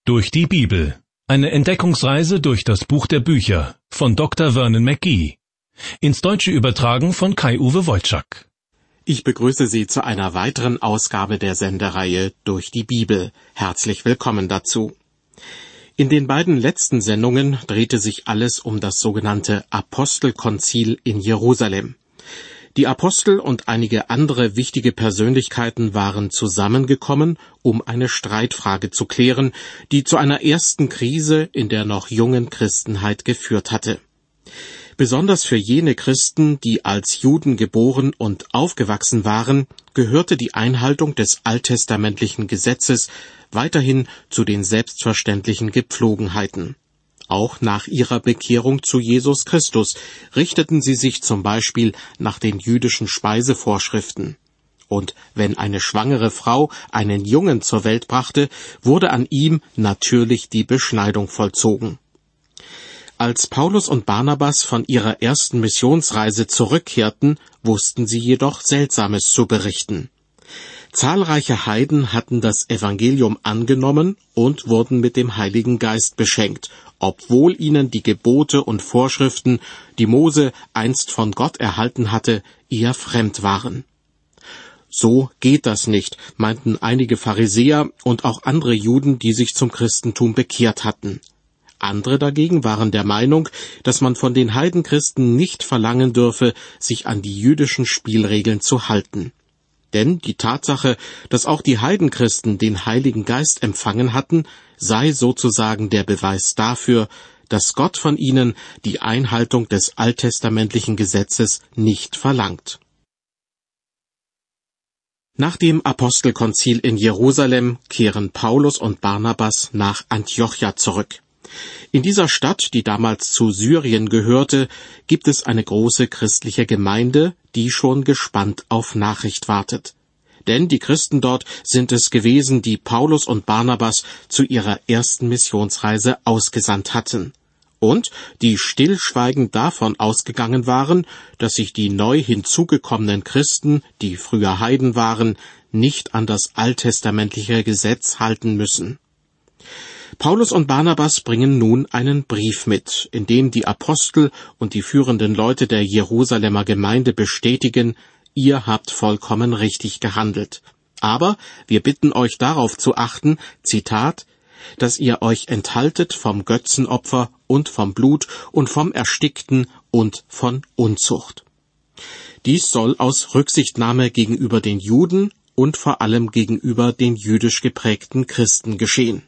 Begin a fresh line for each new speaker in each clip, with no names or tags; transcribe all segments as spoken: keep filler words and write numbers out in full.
Durch die Bibel. Eine Entdeckungsreise durch das Buch der Bücher von Doktor Vernon McGee. Ins Deutsche übertragen von Kai-Uwe Wojczak.
Ich begrüße Sie zu einer weiteren Ausgabe der Sendereihe Durch die Bibel. Herzlich willkommen dazu. In den beiden letzten Sendungen drehte sich alles um das sogenannte Apostelkonzil in Jerusalem. Die Apostel und einige andere wichtige Persönlichkeiten waren zusammengekommen, um eine Streitfrage zu klären, die zu einer ersten Krise in der noch jungen Christenheit geführt hatte. Besonders für jene Christen, die als Juden geboren und aufgewachsen waren, gehörte die Einhaltung des alttestamentlichen Gesetzes weiterhin zu den selbstverständlichen Gepflogenheiten. Auch nach ihrer Bekehrung zu Jesus Christus richteten sie sich zum Beispiel nach den jüdischen Speisevorschriften. Und wenn eine schwangere Frau einen Jungen zur Welt brachte, wurde an ihm natürlich die Beschneidung vollzogen. Als Paulus und Barnabas von ihrer ersten Missionsreise zurückkehrten, wussten sie jedoch Seltsames zu berichten. Zahlreiche Heiden hatten das Evangelium angenommen und wurden mit dem Heiligen Geist beschenkt, obwohl ihnen die Gebote und Vorschriften, die Mose einst von Gott erhalten hatte, eher fremd waren. So geht das nicht, meinten einige Pharisäer und auch andere Juden, die sich zum Christentum bekehrt hatten. Andere dagegen waren der Meinung, dass man von den Heidenchristen nicht verlangen dürfe, sich an die jüdischen Spielregeln zu halten. Denn die Tatsache, dass auch die Heidenchristen den Heiligen Geist empfangen hatten, sei sozusagen der Beweis dafür, dass Gott von ihnen die Einhaltung des alttestamentlichen Gesetzes nicht verlangt. Nach dem Apostelkonzil in Jerusalem kehren Paulus und Barnabas nach Antiochia zurück. In dieser Stadt, die damals zu Syrien gehörte, gibt es eine große christliche Gemeinde, die schon gespannt auf Nachricht wartet. Denn die Christen dort sind es gewesen, die Paulus und Barnabas zu ihrer ersten Missionsreise ausgesandt hatten. Und die stillschweigend davon ausgegangen waren, dass sich die neu hinzugekommenen Christen, die früher Heiden waren, nicht an das alttestamentliche Gesetz halten müssen. Paulus und Barnabas bringen nun einen Brief mit, in dem die Apostel und die führenden Leute der Jerusalemer Gemeinde bestätigen, ihr habt vollkommen richtig gehandelt. Aber wir bitten euch darauf zu achten, Zitat, dass ihr euch enthaltet vom Götzenopfer und vom Blut und vom Erstickten und von Unzucht. Dies soll aus Rücksichtnahme gegenüber den Juden und vor allem gegenüber den jüdisch geprägten Christen geschehen.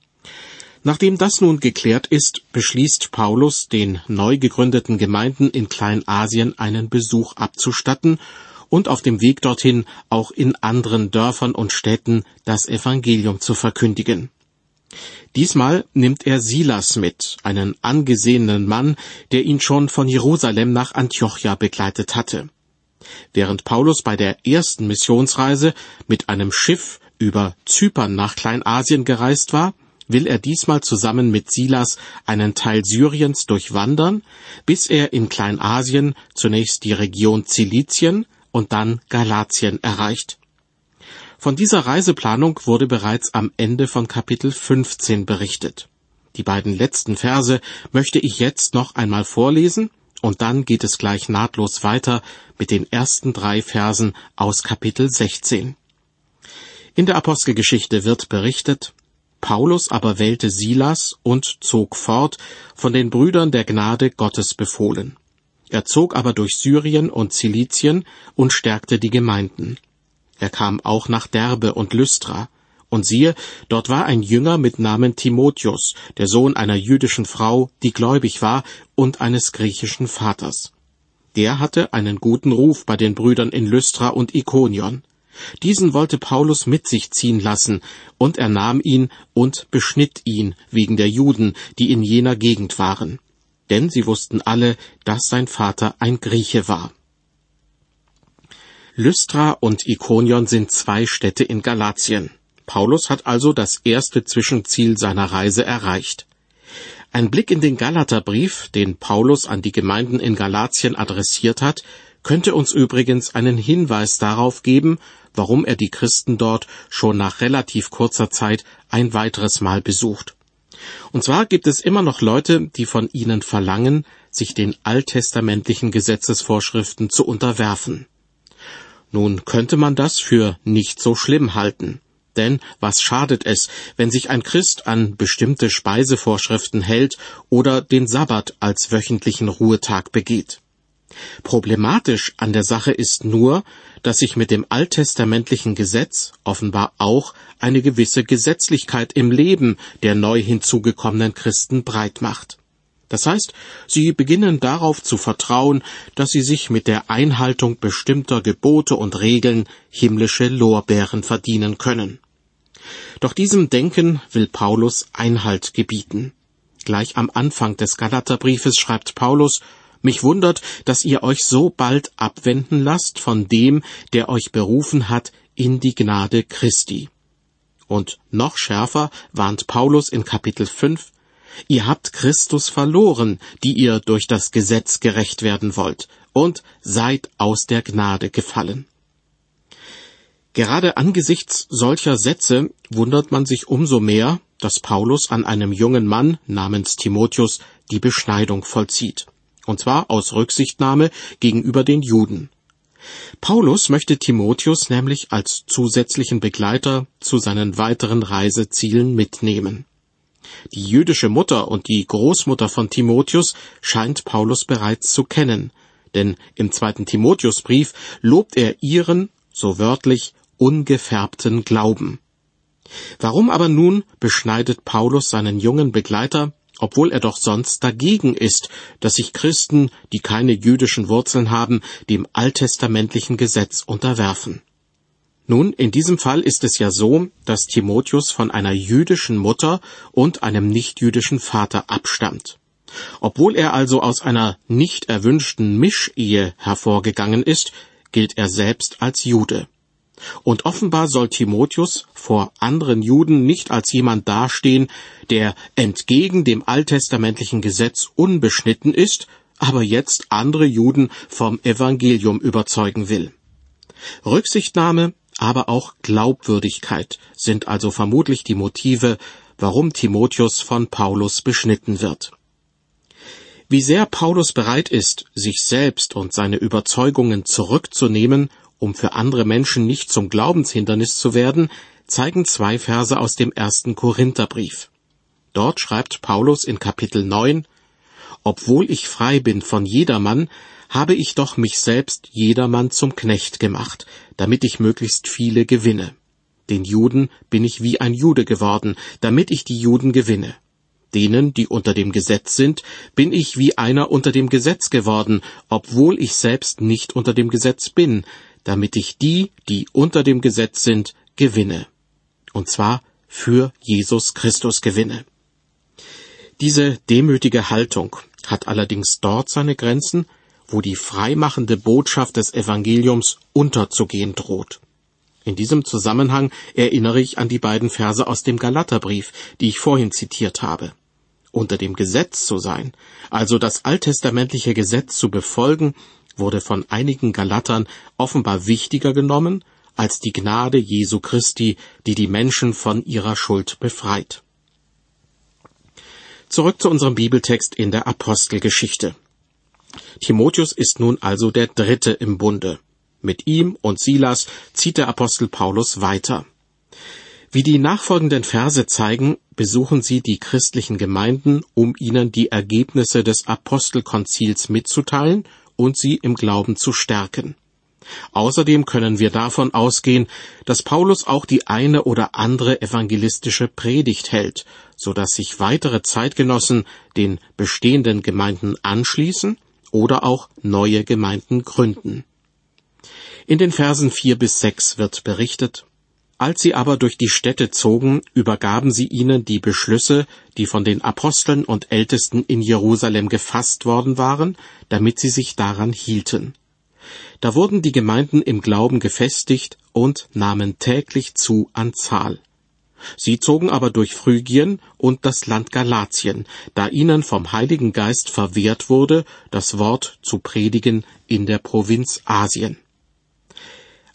Nachdem das nun geklärt ist, beschließt Paulus, den neu gegründeten Gemeinden in Kleinasien einen Besuch abzustatten und auf dem Weg dorthin auch in anderen Dörfern und Städten das Evangelium zu verkündigen. Diesmal nimmt er Silas mit, einen angesehenen Mann, der ihn schon von Jerusalem nach Antiochia begleitet hatte. Während Paulus bei der ersten Missionsreise mit einem Schiff über Zypern nach Kleinasien gereist war, will er diesmal zusammen mit Silas einen Teil Syriens durchwandern, bis er in Kleinasien zunächst die Region Zilizien und dann Galatien erreicht. Von dieser Reiseplanung wurde bereits am Ende von Kapitel fünfzehn berichtet. Die beiden letzten Verse möchte ich jetzt noch einmal vorlesen, und dann geht es gleich nahtlos weiter mit den ersten drei Versen aus Kapitel sechzehn. In der Apostelgeschichte wird berichtet: Paulus aber wählte Silas und zog fort, von den Brüdern der Gnade Gottes befohlen. Er zog aber durch Syrien und Zilizien und stärkte die Gemeinden. Er kam auch nach Derbe und Lystra. Und siehe, dort war ein Jünger mit Namen Timotheus, der Sohn einer jüdischen Frau, die gläubig war, und eines griechischen Vaters. Der hatte einen guten Ruf bei den Brüdern in Lystra und Ikonion. Diesen wollte Paulus mit sich ziehen lassen, und er nahm ihn und beschnitt ihn wegen der Juden, die in jener Gegend waren. Denn sie wussten alle, dass sein Vater ein Grieche war. Lystra und Ikonion sind zwei Städte in Galatien. Paulus hat also das erste Zwischenziel seiner Reise erreicht. Ein Blick in den Galaterbrief, den Paulus an die Gemeinden in Galatien adressiert hat, könnte uns übrigens einen Hinweis darauf geben, warum er die Christen dort schon nach relativ kurzer Zeit ein weiteres Mal besucht. Und zwar gibt es immer noch Leute, die von ihnen verlangen, sich den alttestamentlichen Gesetzesvorschriften zu unterwerfen. Nun könnte man das für nicht so schlimm halten. Denn was schadet es, wenn sich ein Christ an bestimmte Speisevorschriften hält oder den Sabbat als wöchentlichen Ruhetag begeht? Problematisch an der Sache ist nur, dass sich mit dem alttestamentlichen Gesetz offenbar auch eine gewisse Gesetzlichkeit im Leben der neu hinzugekommenen Christen breit macht. Das heißt, sie beginnen darauf zu vertrauen, dass sie sich mit der Einhaltung bestimmter Gebote und Regeln himmlische Lorbeeren verdienen können. Doch diesem Denken will Paulus Einhalt gebieten. Gleich am Anfang des Galaterbriefes schreibt Paulus: Mich wundert, dass ihr euch so bald abwenden lasst von dem, der euch berufen hat in die Gnade Christi. Und noch schärfer warnt Paulus in Kapitel fünf: Ihr habt Christus verloren, die ihr durch das Gesetz gerecht werden wollt, und seid aus der Gnade gefallen. Gerade angesichts solcher Sätze wundert man sich umso mehr, dass Paulus an einem jungen Mann namens Timotheus die Beschneidung vollzieht. Und zwar aus Rücksichtnahme gegenüber den Juden. Paulus möchte Timotheus nämlich als zusätzlichen Begleiter zu seinen weiteren Reisezielen mitnehmen. Die jüdische Mutter und die Großmutter von Timotheus scheint Paulus bereits zu kennen, denn im zweiten Timotheusbrief lobt er ihren, so wörtlich, ungefärbten Glauben. Warum aber nun beschneidet Paulus seinen jungen Begleiter, obwohl er doch sonst dagegen ist, dass sich Christen, die keine jüdischen Wurzeln haben, dem alttestamentlichen Gesetz unterwerfen? Nun, in diesem Fall ist es ja so, dass Timotheus von einer jüdischen Mutter und einem nichtjüdischen Vater abstammt. Obwohl er also aus einer nicht erwünschten Mischehe hervorgegangen ist, gilt er selbst als Jude. Und offenbar soll Timotheus vor anderen Juden nicht als jemand dastehen, der entgegen dem alttestamentlichen Gesetz unbeschnitten ist, aber jetzt andere Juden vom Evangelium überzeugen will. Rücksichtnahme, aber auch Glaubwürdigkeit sind also vermutlich die Motive, warum Timotheus von Paulus beschnitten wird. Wie sehr Paulus bereit ist, sich selbst und seine Überzeugungen zurückzunehmen, um für andere Menschen nicht zum Glaubenshindernis zu werden, zeigen zwei Verse aus dem ersten Korintherbrief. Dort schreibt Paulus in Kapitel neun: Obwohl ich frei bin von jedermann, habe ich doch mich selbst jedermann zum Knecht gemacht, damit ich möglichst viele gewinne. Den Juden bin ich wie ein Jude geworden, damit ich die Juden gewinne. Denen, die unter dem Gesetz sind, bin ich wie einer unter dem Gesetz geworden, obwohl ich selbst nicht unter dem Gesetz bin, damit ich die, die unter dem Gesetz sind, gewinne. Und zwar für Jesus Christus gewinne. Diese demütige Haltung hat allerdings dort seine Grenzen, wo die freimachende Botschaft des Evangeliums unterzugehen droht. In diesem Zusammenhang erinnere ich an die beiden Verse aus dem Galaterbrief, die ich vorhin zitiert habe. Unter dem Gesetz zu sein, also das alttestamentliche Gesetz zu befolgen, wurde von einigen Galatern offenbar wichtiger genommen als die Gnade Jesu Christi, die die Menschen von ihrer Schuld befreit. Zurück zu unserem Bibeltext in der Apostelgeschichte. Timotheus ist nun also der Dritte im Bunde. Mit ihm und Silas zieht der Apostel Paulus weiter. Wie die nachfolgenden Verse zeigen, besuchen sie die christlichen Gemeinden, um ihnen die Ergebnisse des Apostelkonzils mitzuteilen und sie im Glauben zu stärken. Außerdem können wir davon ausgehen, dass Paulus auch die eine oder andere evangelistische Predigt hält, so dass sich weitere Zeitgenossen den bestehenden Gemeinden anschließen oder auch neue Gemeinden gründen. In den Versen vier bis sechs wird berichtet: Als sie aber durch die Städte zogen, übergaben sie ihnen die Beschlüsse, die von den Aposteln und Ältesten in Jerusalem gefasst worden waren, damit sie sich daran hielten. Da wurden die Gemeinden im Glauben gefestigt und nahmen täglich zu an Zahl. Sie zogen aber durch Phrygien und das Land Galatien, da ihnen vom Heiligen Geist verwehrt wurde, das Wort zu predigen in der Provinz Asien.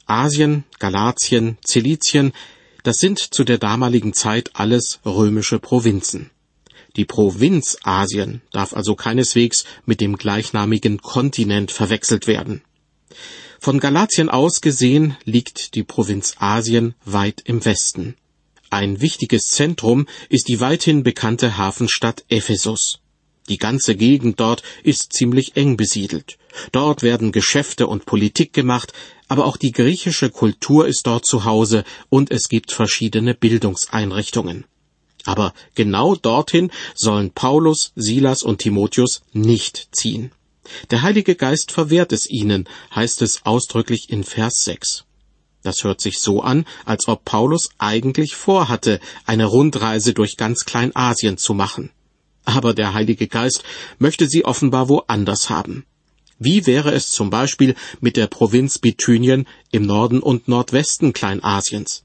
Asien, Galatien, Zilizien, das sind zu der damaligen Zeit alles römische Provinzen. Die Provinz Asien darf also keineswegs mit dem gleichnamigen Kontinent verwechselt werden. Von Galatien aus gesehen liegt die Provinz Asien weit im Westen. Ein wichtiges Zentrum ist die weithin bekannte Hafenstadt Ephesus. Die ganze Gegend dort ist ziemlich eng besiedelt. Dort werden Geschäfte und Politik gemacht, aber auch die griechische Kultur ist dort zu Hause und es gibt verschiedene Bildungseinrichtungen. Aber genau dorthin sollen Paulus, Silas und Timotheus nicht ziehen. Der Heilige Geist verwehrt es ihnen, heißt es ausdrücklich in Vers sechs. Das hört sich so an, als ob Paulus eigentlich vorhatte, eine Rundreise durch ganz Kleinasien zu machen. Aber der Heilige Geist möchte sie offenbar woanders haben. Wie wäre es zum Beispiel mit der Provinz Bithynien im Norden und Nordwesten Kleinasiens?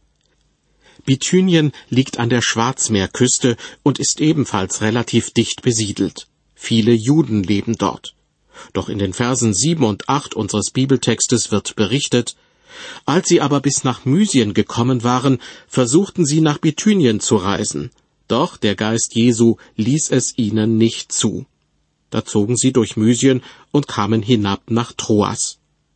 Bithynien liegt an der Schwarzmeerküste und ist ebenfalls relativ dicht besiedelt. Viele Juden leben dort. Doch in den Versen sieben und acht unseres Bibeltextes wird berichtet: Als sie aber bis nach Mysien gekommen waren, versuchten sie nach Bithynien zu reisen. Doch der Geist Jesu ließ es ihnen nicht zu. Da zogen sie durch Mysien und kamen hinab nach Troas.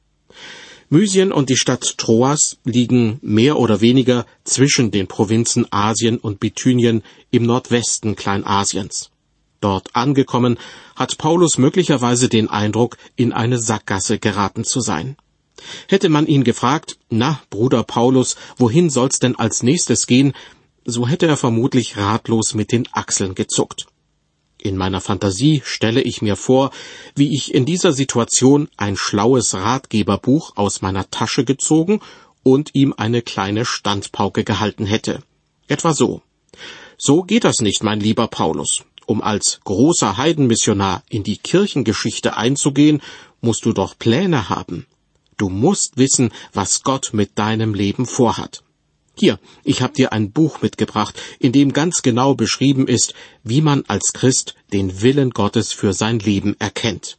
Mysien und die Stadt Troas liegen mehr oder weniger zwischen den Provinzen Asien und Bithynien im Nordwesten Kleinasiens. Dort angekommen, hat Paulus möglicherweise den Eindruck, in eine Sackgasse geraten zu sein. Hätte man ihn gefragt: Na, Bruder Paulus, wohin soll's denn als nächstes gehen? So hätte er vermutlich ratlos mit den Achseln gezuckt. In meiner Fantasie stelle ich mir vor, wie ich in dieser Situation ein schlaues Ratgeberbuch aus meiner Tasche gezogen und ihm eine kleine Standpauke gehalten hätte. Etwa so: So geht das nicht, mein lieber Paulus. Um als großer Heidenmissionar in die Kirchengeschichte einzugehen, musst du doch Pläne haben. Du musst wissen, was Gott mit deinem Leben vorhat. Hier, ich habe dir ein Buch mitgebracht, in dem ganz genau beschrieben ist, wie man als Christ den Willen Gottes für sein Leben erkennt.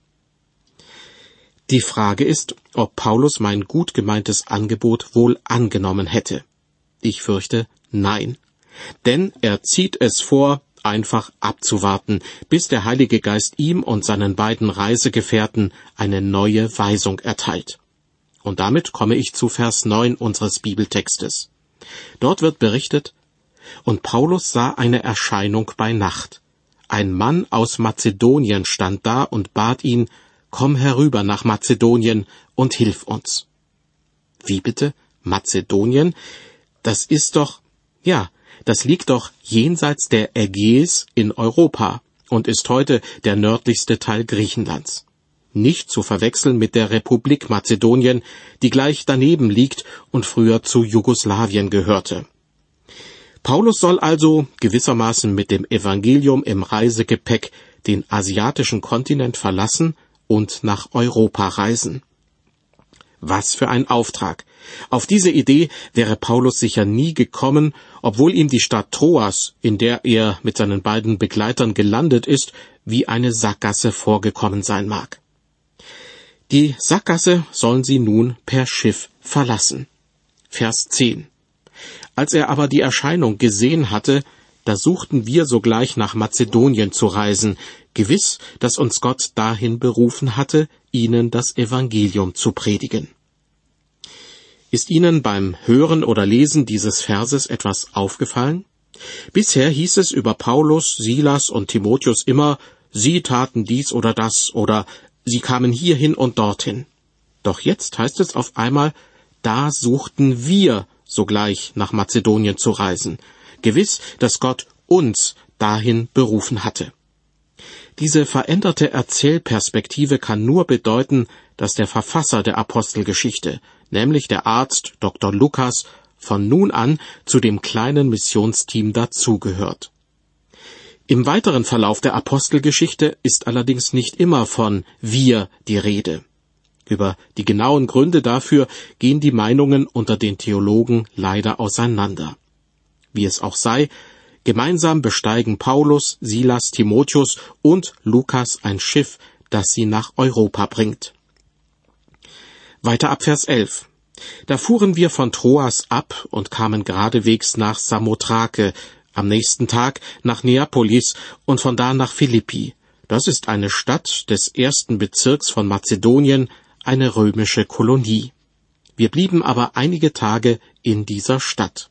Die Frage ist, ob Paulus mein gut gemeintes Angebot wohl angenommen hätte. Ich fürchte, nein. Denn er zieht es vor, einfach abzuwarten, bis der Heilige Geist ihm und seinen beiden Reisegefährten eine neue Weisung erteilt. Und damit komme ich zu Vers neun unseres Bibeltextes. Dort wird berichtet: Und Paulus sah eine Erscheinung bei Nacht. Ein Mann aus Mazedonien stand da und bat ihn: Komm herüber nach Mazedonien und hilf uns. Wie bitte? Mazedonien? Das ist doch, ja, das liegt doch jenseits der Ägäis in Europa und ist heute der nördlichste Teil Griechenlands. Nicht zu verwechseln mit der Republik Mazedonien, die gleich daneben liegt und früher zu Jugoslawien gehörte. Paulus soll also gewissermaßen mit dem Evangelium im Reisegepäck den asiatischen Kontinent verlassen und nach Europa reisen. Was für ein Auftrag! Auf diese Idee wäre Paulus sicher nie gekommen, obwohl ihm die Stadt Troas, in der er mit seinen beiden Begleitern gelandet ist, wie eine Sackgasse vorgekommen sein mag. Die Sackgasse sollen sie nun per Schiff verlassen. Vers zehn. Als er aber die Erscheinung gesehen hatte, da suchten wir sogleich nach Mazedonien zu reisen, gewiss, dass uns Gott dahin berufen hatte, ihnen das Evangelium zu predigen. Ist Ihnen beim Hören oder Lesen dieses Verses etwas aufgefallen? Bisher hieß es über Paulus, Silas und Timotheus immer: Sie taten dies oder das oder sie kamen hierhin und dorthin. Doch jetzt heißt es auf einmal: Da suchten wir sogleich nach Mazedonien zu reisen. Gewiss, dass Gott uns dahin berufen hatte. Diese veränderte Erzählperspektive kann nur bedeuten, dass der Verfasser der Apostelgeschichte, nämlich der Arzt Doktor Lukas, von nun an zu dem kleinen Missionsteam dazugehört. Im weiteren Verlauf der Apostelgeschichte ist allerdings nicht immer von wir die Rede. Über die genauen Gründe dafür gehen die Meinungen unter den Theologen leider auseinander. Wie es auch sei, gemeinsam besteigen Paulus, Silas, Timotheus und Lukas ein Schiff, das sie nach Europa bringt. Weiter ab Vers elf. Da fuhren wir von Troas ab und kamen geradewegs nach Samothrake, am nächsten Tag nach Neapolis und von da nach Philippi. Das ist eine Stadt des ersten Bezirks von Mazedonien, eine römische Kolonie. Wir blieben aber einige Tage in dieser Stadt.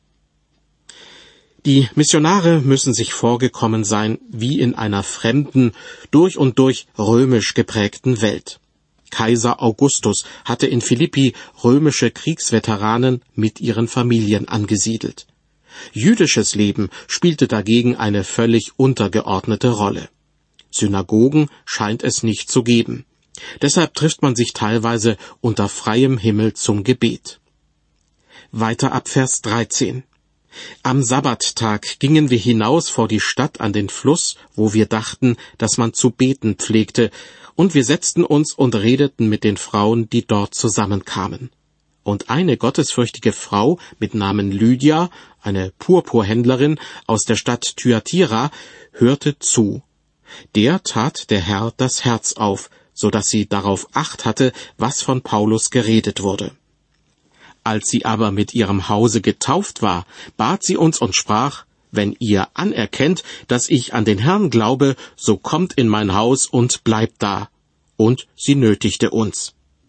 Die Missionare müssen sich vorgekommen sein wie in einer fremden, durch und durch römisch geprägten Welt. Kaiser Augustus hatte in Philippi römische Kriegsveteranen mit ihren Familien angesiedelt. Jüdisches Leben spielte dagegen eine völlig untergeordnete Rolle. Synagogen scheint es nicht zu geben. Deshalb trifft man sich teilweise unter freiem Himmel zum Gebet. Weiter ab Vers dreizehn. Am Sabbattag gingen wir hinaus vor die Stadt an den Fluss, wo wir dachten, dass man zu beten pflegte, und wir setzten uns und redeten mit den Frauen, die dort zusammenkamen. Und eine gottesfürchtige Frau mit Namen Lydia, eine Purpurhändlerin aus der Stadt Thyatira, hörte zu. Der tat der Herr das Herz auf, so dass sie darauf Acht hatte, was von Paulus geredet wurde. Als sie aber mit ihrem Hause getauft war, bat sie uns und sprach: Wenn ihr anerkennt, dass ich an den Herrn glaube, so kommt in mein Haus und bleibt da. Und sie nötigte uns.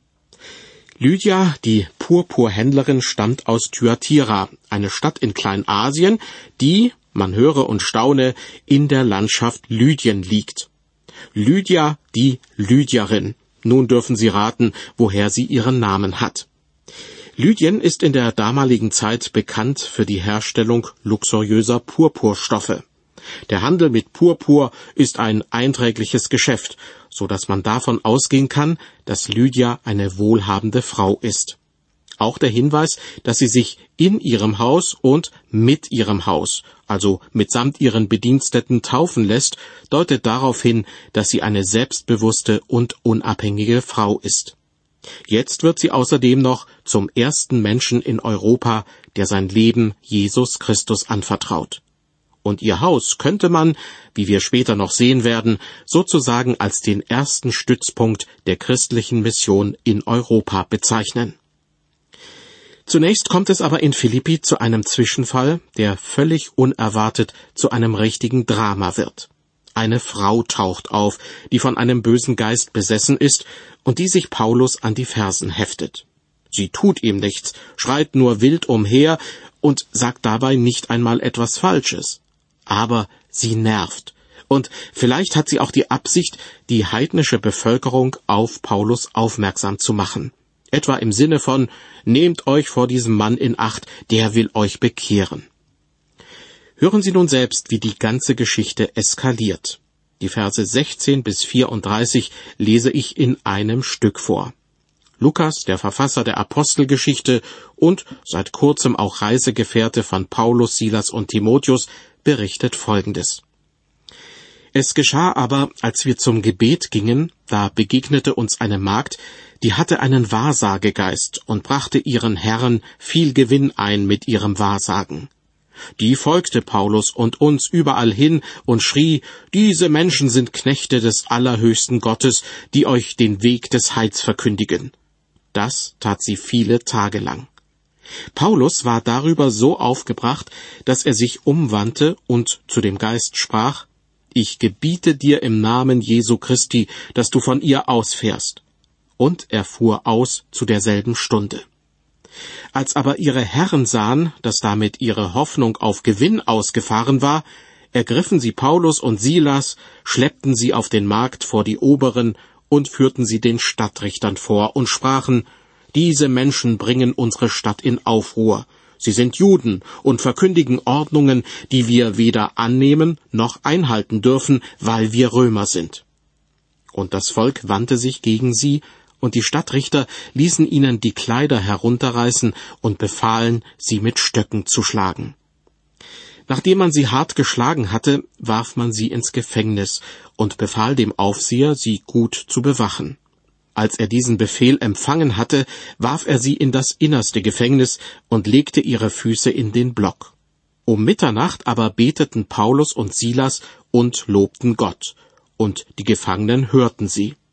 Lydia, die Purpurhändlerin, stammt aus Thyatira, eine Stadt in Kleinasien, die, man höre und staune, in der Landschaft Lydien liegt. Lydia, die Lydierin. Nun dürfen Sie raten, woher sie ihren Namen hat. Lydien ist in der damaligen Zeit bekannt für die Herstellung luxuriöser Purpurstoffe. Der Handel mit Purpur ist ein einträgliches Geschäft, so dass man davon ausgehen kann, dass Lydia eine wohlhabende Frau ist. Auch der Hinweis, dass sie sich in ihrem Haus und mit ihrem Haus, also mitsamt ihren Bediensteten, taufen lässt, deutet darauf hin, dass sie eine selbstbewusste und unabhängige Frau ist. Jetzt wird sie außerdem noch zum ersten Menschen in Europa, der sein Leben Jesus Christus anvertraut. Und ihr Haus könnte man, wie wir später noch sehen werden, sozusagen als den ersten Stützpunkt der christlichen Mission in Europa bezeichnen. Zunächst kommt es aber in Philippi zu einem Zwischenfall, der völlig unerwartet zu einem richtigen Drama wird. Eine Frau taucht auf, die von einem bösen Geist besessen ist und die sich Paulus an die Fersen heftet. Sie tut ihm nichts, schreit nur wild umher und sagt dabei nicht einmal etwas Falsches. Aber sie nervt. Und vielleicht hat sie auch die Absicht, die heidnische Bevölkerung auf Paulus aufmerksam zu machen. Etwa im Sinne von: Nehmt euch vor diesem Mann in Acht, der will euch bekehren. Hören Sie nun selbst, wie die ganze Geschichte eskaliert. Die Verse sechzehn bis vierunddreißig lese ich in einem Stück vor. Lukas, der Verfasser der Apostelgeschichte und seit kurzem auch Reisegefährte von Paulus, Silas und Timotheus, berichtet Folgendes. Es geschah aber, als wir zum Gebet gingen, da begegnete uns eine Magd, die hatte einen Wahrsagegeist und brachte ihren Herren viel Gewinn ein mit ihrem Wahrsagen. Die folgte Paulus und uns überall hin und schrie: Diese Menschen sind Knechte des allerhöchsten Gottes, die euch den Weg des Heils verkündigen. Das tat sie viele Tage lang. Paulus war darüber so aufgebracht, dass er sich umwandte und zu dem Geist sprach: Ich gebiete dir im Namen Jesu Christi, dass du von ihr ausfährst. Und er fuhr aus zu derselben Stunde. Als aber ihre Herren sahen, dass damit ihre Hoffnung auf Gewinn ausgefahren war, ergriffen sie Paulus und Silas, schleppten sie auf den Markt vor die Oberen und führten sie den Stadtrichtern vor und sprachen: Diese Menschen bringen unsere Stadt in Aufruhr. Sie sind Juden und verkündigen Ordnungen, die wir weder annehmen noch einhalten dürfen, weil wir Römer sind. Und das Volk wandte sich gegen sie, und die Stadtrichter ließen ihnen die Kleider herunterreißen und befahlen, sie mit Stöcken zu schlagen. Nachdem man sie hart geschlagen hatte, warf man sie ins Gefängnis und befahl dem Aufseher, sie gut zu bewachen. Als er diesen Befehl empfangen hatte, warf er sie in das innerste Gefängnis und legte ihre Füße in den Block. Um Mitternacht aber beteten Paulus und Silas und lobten Gott, und die Gefangenen hörten sie.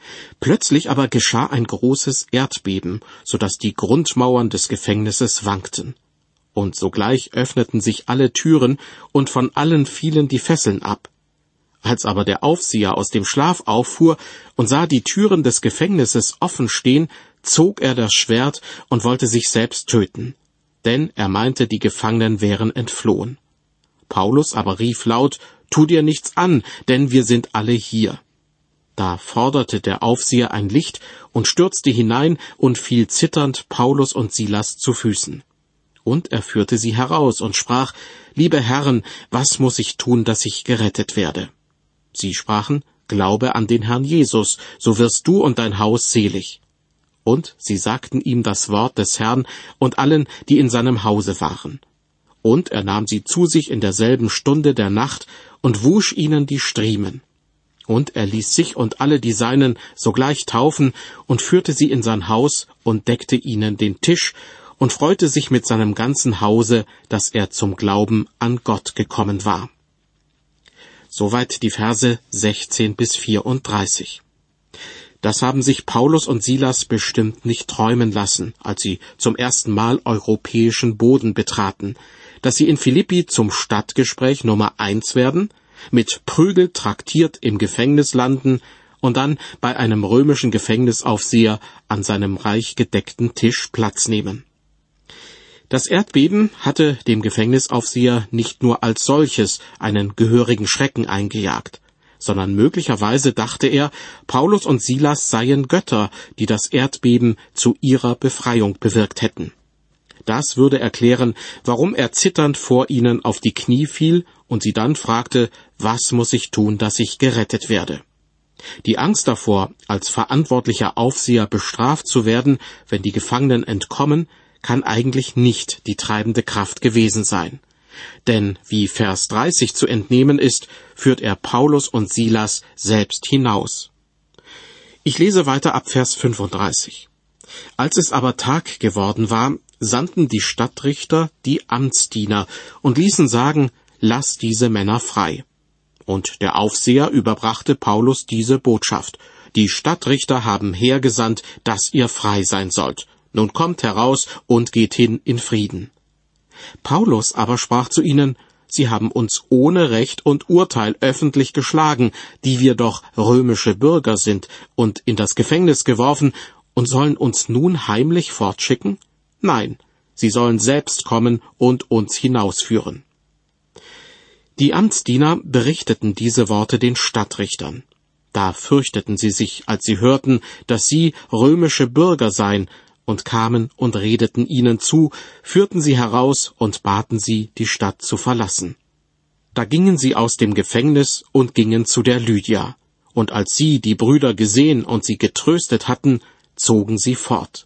Plötzlich aber geschah ein großes Erdbeben, so dass die Grundmauern des Gefängnisses wankten. Und sogleich öffneten sich alle Türen, und von allen fielen die Fesseln ab. Als aber der Aufseher aus dem Schlaf auffuhr und sah die Türen des Gefängnisses offen stehen, zog er das Schwert und wollte sich selbst töten, denn er meinte, die Gefangenen wären entflohen. Paulus aber rief laut: »Tu dir nichts an, denn wir sind alle hier.« Da forderte der Aufseher ein Licht und stürzte hinein und fiel zitternd Paulus und Silas zu Füßen. Und er führte sie heraus und sprach: »Liebe Herren, was muss ich tun, dass ich gerettet werde?« Sie sprachen: »Glaube an den Herrn Jesus, so wirst du und dein Haus selig.« Und sie sagten ihm das Wort des Herrn und allen, die in seinem Hause waren. Und er nahm sie zu sich in derselben Stunde der Nacht und wusch ihnen die Striemen. Und er ließ sich und alle die Seinen sogleich taufen und führte sie in sein Haus und deckte ihnen den Tisch und freute sich mit seinem ganzen Hause, dass er zum Glauben an Gott gekommen war. Soweit die Verse sechzehn bis vierunddreißig. Das haben sich Paulus und Silas bestimmt nicht träumen lassen, als sie zum ersten Mal europäischen Boden betraten, dass sie in Philippi zum Stadtgespräch Nummer eins werden, mit Prügel traktiert im Gefängnis landen und dann bei einem römischen Gefängnisaufseher an seinem reich gedeckten Tisch Platz nehmen. Das Erdbeben hatte dem Gefängnisaufseher nicht nur als solches einen gehörigen Schrecken eingejagt, sondern möglicherweise dachte er, Paulus und Silas seien Götter, die das Erdbeben zu ihrer Befreiung bewirkt hätten. Das würde erklären, warum er zitternd vor ihnen auf die Knie fiel und sie dann fragte: »Was muss ich tun, dass ich gerettet werde?« Die Angst davor, als verantwortlicher Aufseher bestraft zu werden, wenn die Gefangenen entkommen, kann eigentlich nicht die treibende Kraft gewesen sein. Denn, wie Vers dreißig zu entnehmen ist, führt er Paulus und Silas selbst hinaus. Ich lese weiter ab Vers fünfunddreißig. Als es aber Tag geworden war, sandten die Stadtrichter die Amtsdiener und ließen sagen: »Lass diese Männer frei.« Und der Aufseher überbrachte Paulus diese Botschaft: »Die Stadtrichter haben hergesandt, dass ihr frei sein sollt. Nun kommt heraus und geht hin in Frieden.« Paulus aber sprach zu ihnen: »Sie haben uns ohne Recht und Urteil öffentlich geschlagen, die wir doch römische Bürger sind, und in das Gefängnis geworfen, und sollen uns nun heimlich fortschicken? Nein, sie sollen selbst kommen und uns hinausführen.« Die Amtsdiener berichteten diese Worte den Stadtrichtern. Da fürchteten sie sich, als sie hörten, dass sie römische Bürger seien, und kamen und redeten ihnen zu, führten sie heraus und baten sie, die Stadt zu verlassen. Da gingen sie aus dem Gefängnis und gingen zu der Lydia, und als sie die Brüder gesehen und sie getröstet hatten, zogen sie fort.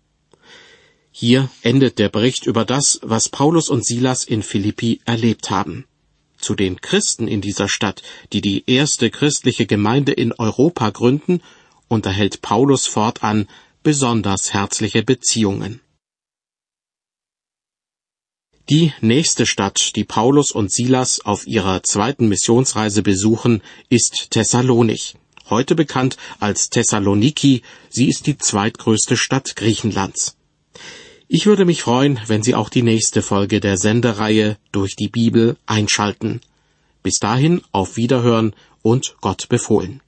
Hier endet der Bericht über das, was Paulus und Silas in Philippi erlebt haben. Zu den Christen in dieser Stadt, die die erste christliche Gemeinde in Europa gründen, unterhält Paulus fortan besonders herzliche Beziehungen. Die nächste Stadt, die Paulus und Silas auf ihrer zweiten Missionsreise besuchen, ist Thessalonich, heute bekannt als Thessaloniki. Sie ist die zweitgrößte Stadt Griechenlands. Ich würde mich freuen, wenn Sie auch die nächste Folge der Sendereihe Durch die Bibel einschalten. Bis dahin auf Wiederhören und Gott befohlen.